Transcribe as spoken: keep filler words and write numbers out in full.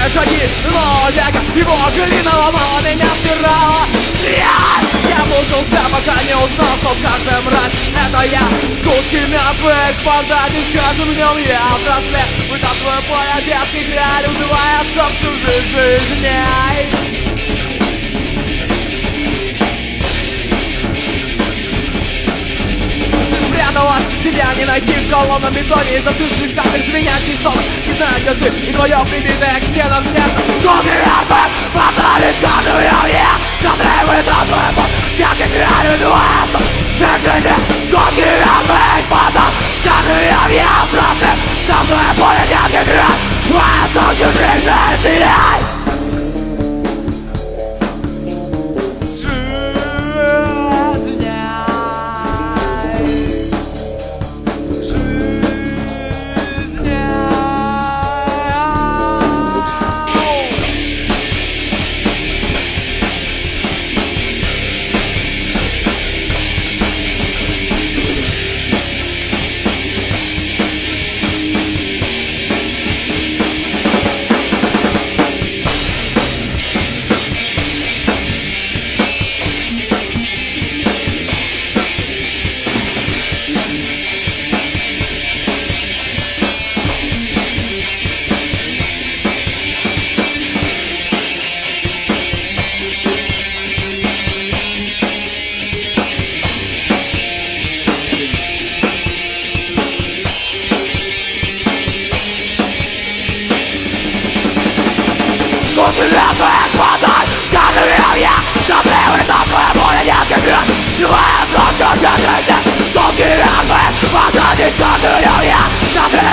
Первые шаги Лозяка, его глина ломала меня вчера. Я мучился, пока не узнал, что в каждом раз это я. Куски мертвых фантазий, с каждым днем я взрослею. Вытаскиваю поле детских реалий, узывая в чужих жизней. Спряталась, тебя не найти в колонном бетоне из застывших камер звенящий сон. Не знаю, где ты и твое прибитое к стенам сердце. Куски мертвых фантазий, с каждым днем я взрослею. Вытаскиваю поле детских реалий, узывая в жизни. Куски мертвых фантазий, с каждым днем я взрослею. Вытаскиваю поле детских реалий, узывая в чужих жизней. Куски мертвых фантазий, с каждым днем я взрослею. Вытаскиваю поле детских реалий, узывая в чужих жизней. Куски мертвых фантазий, с каждым днем я взрослею.